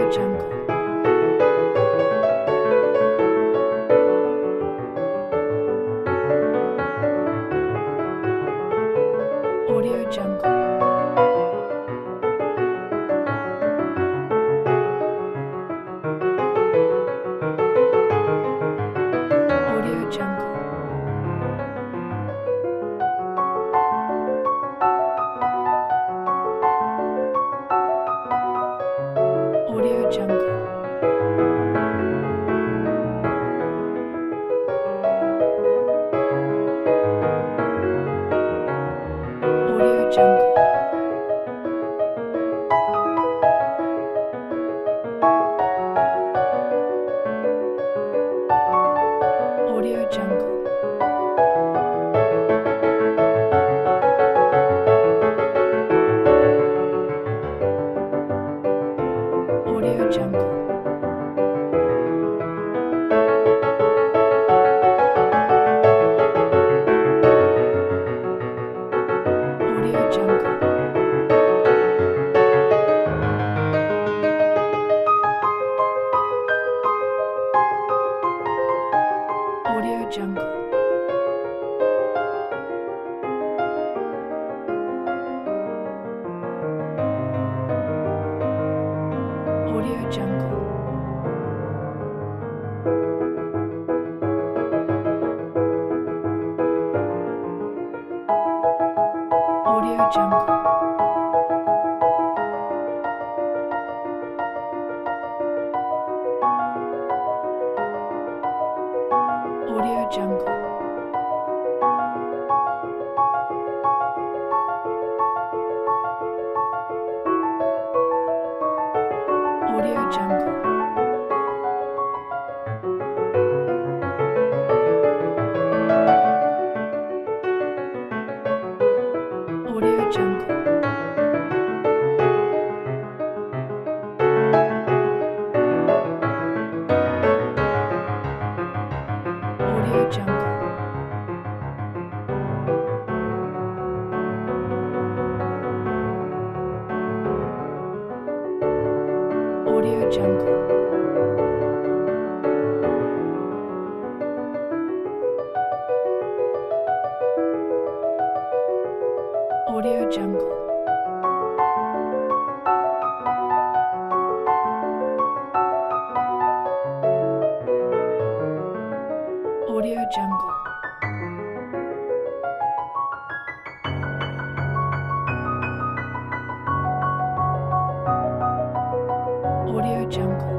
Jungle. Audio Jungle. Audio Jungle. Audio Jungle. Audio Jungle. Audio Jungle. Audio Jungle. Audio Jungle. Audio Jungle. Audio Jungle. Audio Jungle. Audio Jungle. Audio Jungle. Audio Jungle. Audio Jungle. Audio Jungle. Audio Jungle. Audio Jungle. Audio Jungle.